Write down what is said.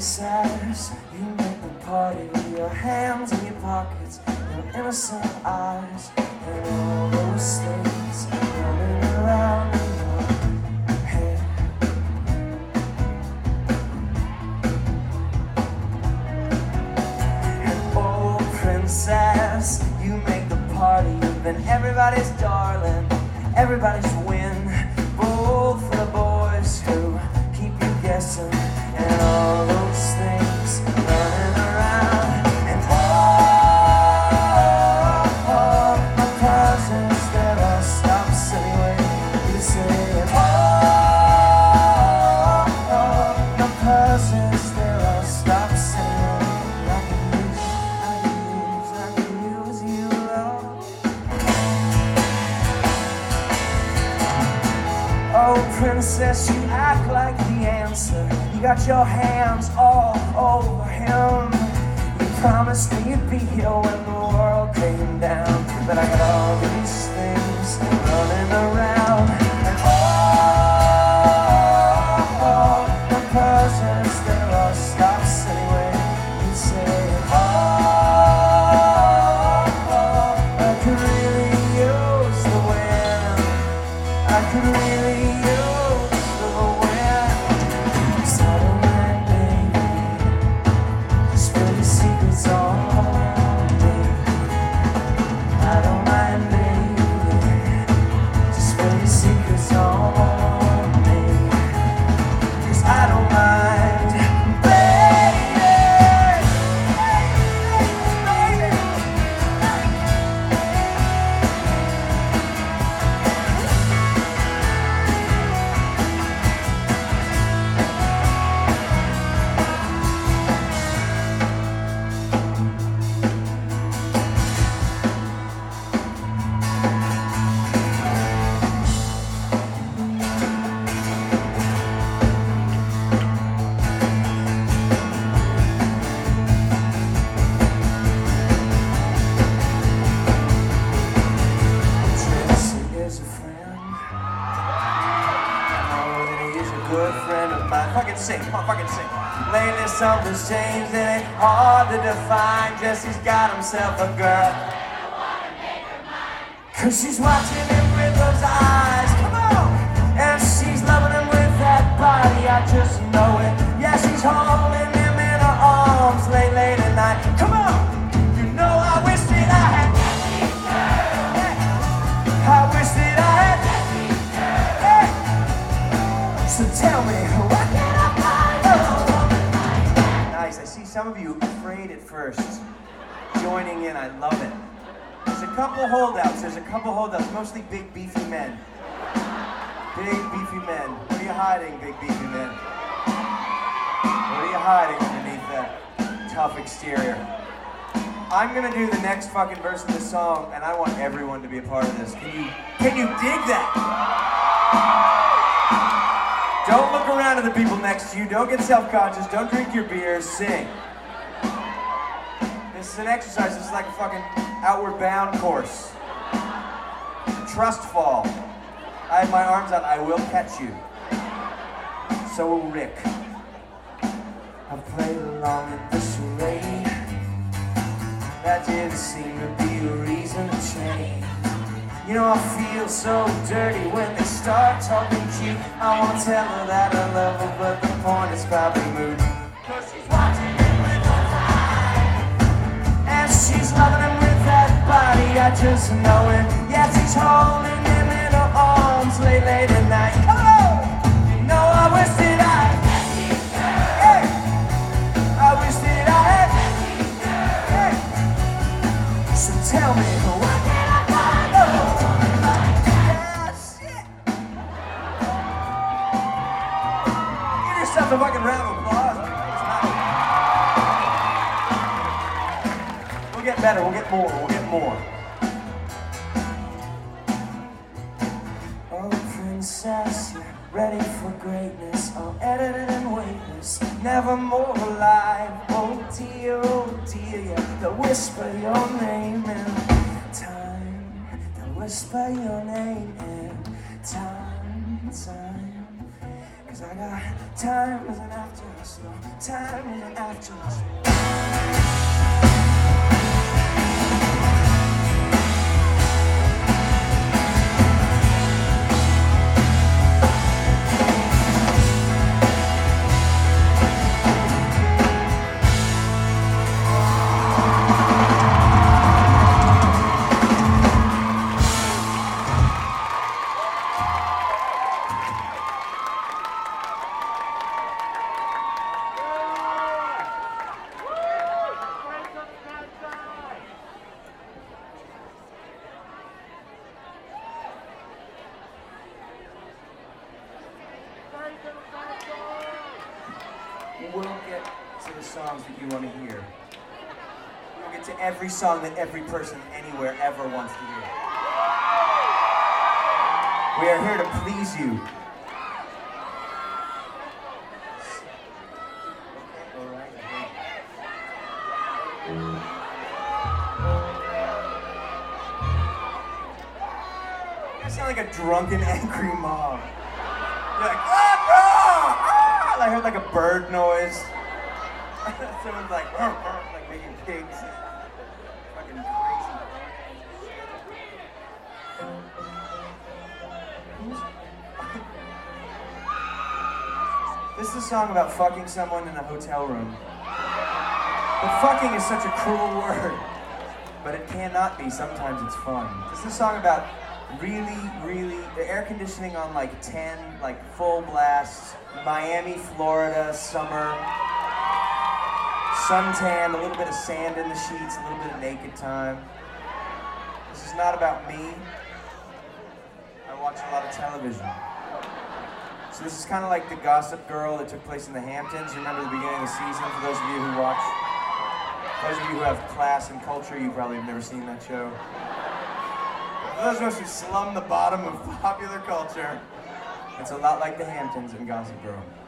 princess, you make the party with your hands in your pockets, your innocent eyes, and all those things running around in your head. And oh, princess, you make the party, you've been everybody's darling, everybody's win, bold for the boys who keep you guessing, and all those things running around. And oh, my cousins, they're all stops anyway. You say, and my cousins, they're all stops anyway. I can use you, love. Oh, princess, you act like the answer. You got your hands all over him. You promised me you'd be here when the world came down. But I got all these things running around. And oh, my cousins, they're all stops anyway. You say, I could really use the wind. I could really use the wind. 'Cause I don't mind, baby. Just spill your secrets on me. I don't mind, baby. Just spill your secrets on me. 'Cause I don't mind, baby. Tracy is a friend. Oh, that he is a good friend of mine. Fucking sing, come on, fucking sing. Lately something's changed and it's hard to define. Jesse's got himself a girl. 'Cause she's watching him with those eyes, come on. And she's loving him with that body, I just know it. Yeah, she's holding him in her arms late at night. Come on, you know I wish that I had. I wish that I had. So tell me, what can I find? Nice, I see some of you afraid at first. Joining in, I love it. There's a couple holdouts, mostly big beefy men. Big beefy men. What are you hiding, big beefy men? What are you hiding underneath that tough exterior? I'm gonna do the next fucking verse of this song, and I want everyone to be a part of this. Can you dig that? Don't look around at the people next to you. Don't get self-conscious. Don't drink your beers. Sing. This is an exercise. This is like a fucking outward bound course. Trust fall. I have my arms out. I will catch you. So will Rick. I've played along in this charade. That didn't seem to be a reason to change. You know, I feel so dirty when they start talking cute. I won't tell her that I love her, but the point is probably moot. 'Cause she's watching him with those eyes. And she's loving him with that body, I just know it. Yeah, she's holding him in her arms late at night. Come on! You know I wish that I had. Hey! I wish that I had. Hey! So tell me, what can I find? Yeah, shit! Give yourself a fucking round of applause. We'll get better, we'll get more. Oh, princess, you're ready for greatness. I'll edit it and weightless, never more alive. Oh dear, yeah. They'll whisper your name in time. They'll whisper your name in time. 'Cause I got time isn't after us, no, time isn't after us. We'll get to the songs that you want to hear. We'll get to every song that every person anywhere ever wants to hear. We are here to please you. You sound like a drunken, angry mom. You're like, ah, ah, ah! I heard like a bird noise. Someone's like making pigs. Fucking crazy. This is a song about fucking someone in a hotel room. But fucking is such a cruel word. But it cannot be. Sometimes it's fun. This is a song about really, the air conditioning on like 10, like full blast, Miami, Florida, summer, suntan, a little bit of sand in the sheets, a little bit of naked time. This is not about me. I watch a lot of television. So this is kind of like the Gossip Girl that took place in the Hamptons. You remember the beginning of the season, for those of you who watch? Those of you who have class and culture, you probably have never seen that show. For those of us who slum the bottom of popular culture, it's a lot like the Hamptons and Gossip Girl.